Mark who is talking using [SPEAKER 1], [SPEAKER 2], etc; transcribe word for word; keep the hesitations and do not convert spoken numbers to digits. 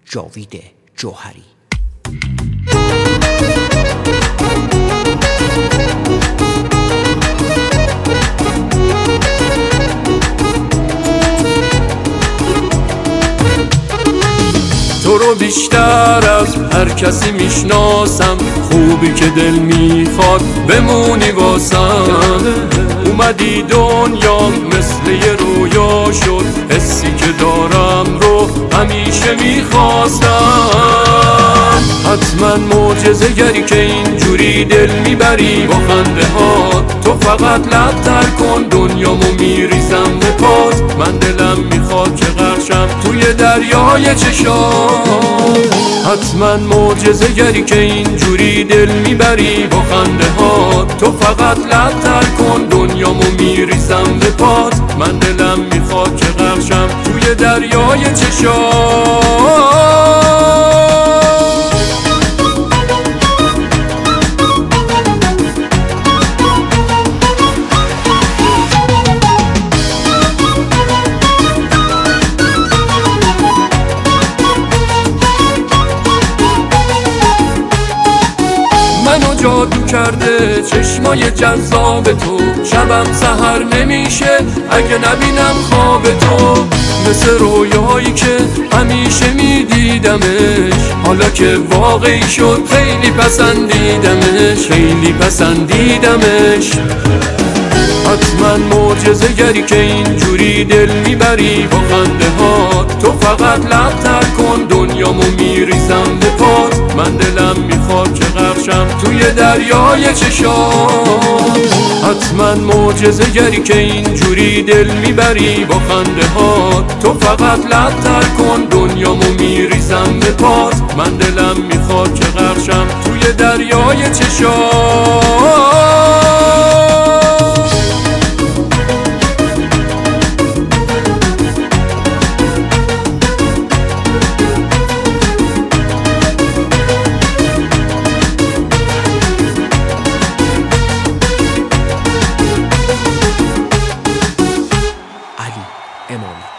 [SPEAKER 1] جاوید جوهری.
[SPEAKER 2] تو رو بیشتر از هر کسی میشناسم، خوبی که دل میخواد بمونی واسم. اومدی دنیا مثل یه رویا شد، حسی که دارم رو همیشه میخواستم. حتما معجزه گری که اینجوری دل میبری با خنده ها. تو فقط لبتر کن دنیامو میریزم به پات. من دلم میخواد که غرقشم توی دریای چشات. حتما معجزه گری که اینجوری دل میبری با خنده ها. تو فقط لبتر کن دنیامو میریزم به پات. من دلم میخواد که غرقشم توی دریای چشات. منو جادو کرده چشمای جذاب تو، شبم سحر نمیشه اگه نبینم خواب تو. مثل رویایی که همیشه میدیدمش، حالا که واقعی شد خیلی پسندیدمش، خیلی پسندیدمش. حتما معجزه گری که اینجوری دل میبری با خنده ها. تو فقط لبتر کن دنیامو میریزم به پات. من دلم میخواد که غرقشم توی دریای چشات. حتما معجزه گری که اینجوری دل میبری با خنده ها. تو فقط لبتر کن دنیامو میریزم به پات. من دلم میخواد که غرقشم توی دریای چشات.
[SPEAKER 1] علی امامی.